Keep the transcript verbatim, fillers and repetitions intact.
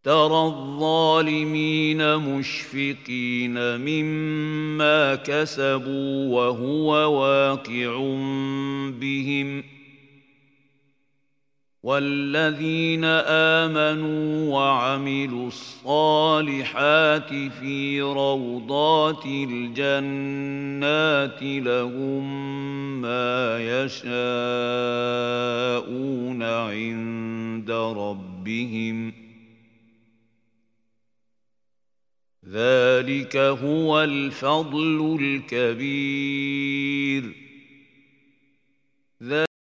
ترى الظالمين مشفقين مما كسبوا وهو واقع بهم والذين آمنوا وعملوا الصالحات في روضات الجنات لهم ما يشاءون عند ربهم ذلك هو الفضل الكبير